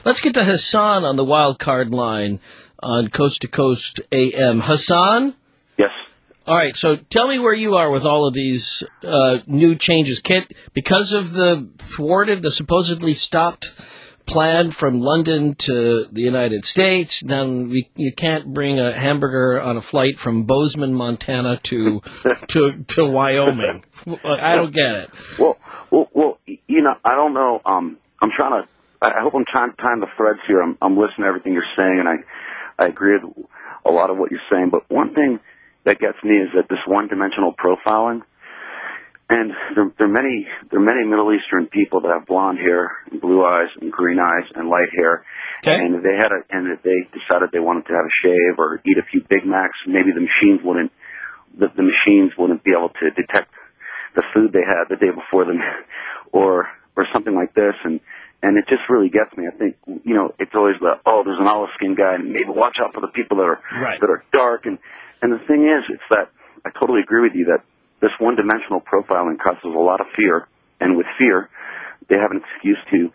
Let's get to Hassan on the wild card line on Coast to Coast AM. Hassan? Yes. All right, so tell me where you are with all of these new changes. Because of the supposedly stopped plan from London to the United States, then you can't bring a hamburger on a flight from Bozeman, Montana to Wyoming. I don't get it. Well, I don't know. I hope I'm tying the threads here. I'm listening to everything you're saying, and I agree with a lot of what you're saying. But one thing that gets me is that this one-dimensional profiling, and there are many Middle Eastern people that have blonde hair, and blue eyes, and green eyes, and light hair. Okay. And if they decided they wanted to have a shave or eat a few Big Macs, maybe the machines wouldn't be able to detect the food they had the day before them, or something like this, and it just really gets me. I think, it's always there's an olive skin guy, and maybe watch out for the people that are dark, and the thing is, it's that I totally agree with you that this one-dimensional profiling causes a lot of fear, and with fear, they have an excuse to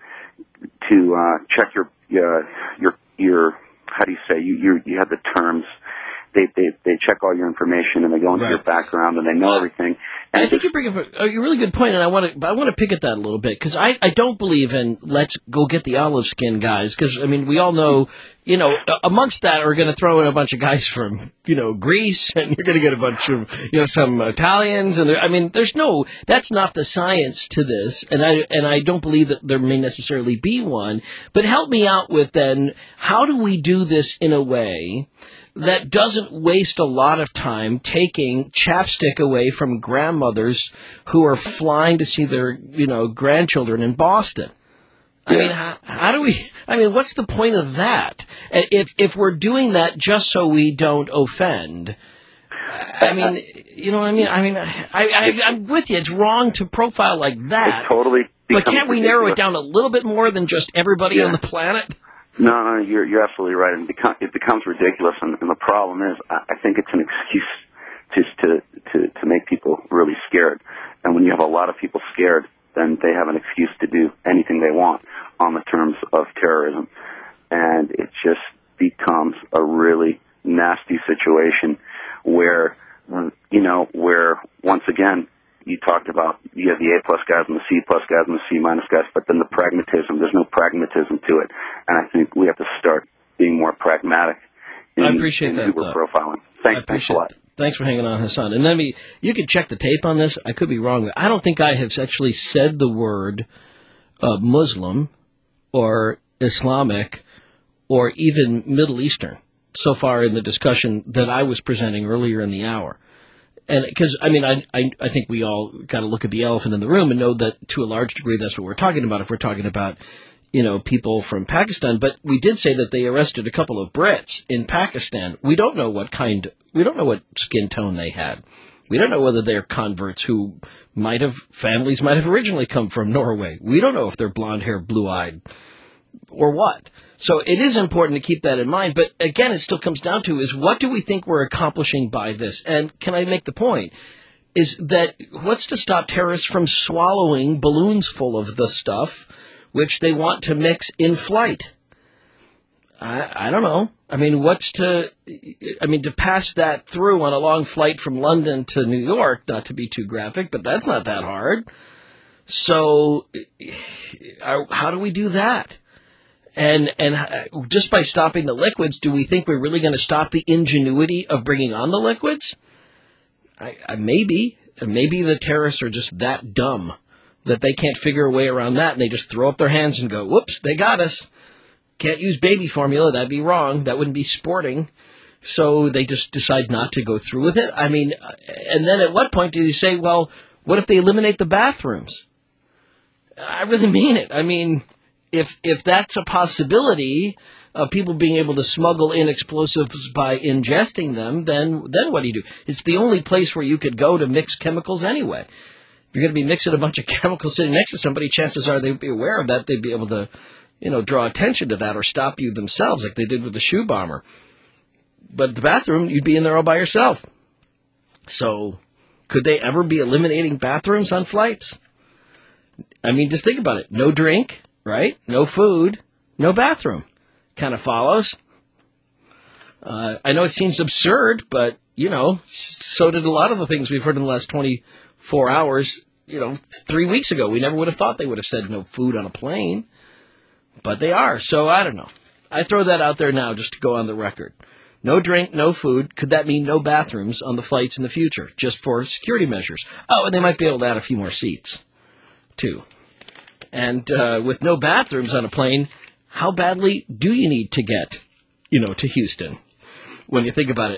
check your how do you say, you have the terms. They check all your information, and they go into your background, and they know everything. And I think you bring up a really good point, and I want to pick at that a little bit, because I don't believe in let's go get the olive skin guys, because we all know, amongst that are going to throw in a bunch of guys from Greece, and you're going to get a bunch of some Italians, and that's not the science to this, and I don't believe that there may necessarily be one. But help me out with then, how do we do this in a way that doesn't waste a lot of time taking chapstick away from grandmothers who are flying to see their, grandchildren in Boston? How do we, what's the point of that? If we're doing that just so we don't offend, you know what I mean? I'm with you. It's wrong to profile like that. It totally. But can't we narrow it down a little bit more than just everybody on the planet? No, you're absolutely right, and it becomes ridiculous. And the problem is, I think it's an excuse just to make people really scared. And when you have a lot of people scared, then they have an excuse to do anything they want on the terms of terrorism, and it just becomes a really nasty situation where where once again. You talked about you have the A+ guys and the C+ guys and the C- guys, but then the pragmatism, there's no pragmatism to it. And I think we have to start being more pragmatic in who we're profiling. Thanks a lot. Thanks for hanging on, Hassan. And you can check the tape on this. I could be wrong. I don't think I have actually said the word Muslim or Islamic or even Middle Eastern so far in the discussion that I was presenting earlier in the hour. And because, I think we all got to look at the elephant in the room and know that to a large degree that's what we're talking about if we're talking about, people from Pakistan. But we did say that they arrested a couple of Brits in Pakistan. We don't know what skin tone they had. We don't know whether they're converts who families might have originally come from Norway. We don't know if they're blonde hair, blue eyed, or what. So it is important to keep that in mind. But again, it still comes down to is what do we think we're accomplishing by this? And can I make the point is that what's to stop terrorists from swallowing balloons full of the stuff which they want to mix in flight? I don't know. To pass that through on a long flight from London to New York, not to be too graphic, but that's not that hard. So how do we do that? And just by stopping the liquids, do we think we're really going to stop the ingenuity of bringing on the liquids? Maybe the terrorists are just that dumb that they can't figure a way around that, and they just throw up their hands and go, whoops, they got us. Can't use baby formula. That'd be wrong. That wouldn't be sporting. So they just decide not to go through with it. And then at what point do you say, well, what if they eliminate the bathrooms? I really mean it. If that's a possibility of people being able to smuggle in explosives by ingesting them, then what do you do? It's the only place where you could go to mix chemicals anyway. If you're going to be mixing a bunch of chemicals sitting next to somebody, chances are they'd be aware of that. They'd be able to, draw attention to that or stop you themselves like they did with the shoe bomber. But at the bathroom, you'd be in there all by yourself. So could they ever be eliminating bathrooms on flights? Just think about it. No drink. Right? No food, no bathroom. Kind of follows. I know it seems absurd, but, so did a lot of the things we've heard in the last 24 hours, 3 weeks ago. We never would have thought they would have said no food on a plane, but they are. So I don't know. I throw that out there now just to go on the record. No drink, no food. Could that mean no bathrooms on the flights in the future, just for security measures? Oh, and they might be able to add a few more seats, too. And with no bathrooms on a plane, how badly do you need to get, to Houston? When you think about it.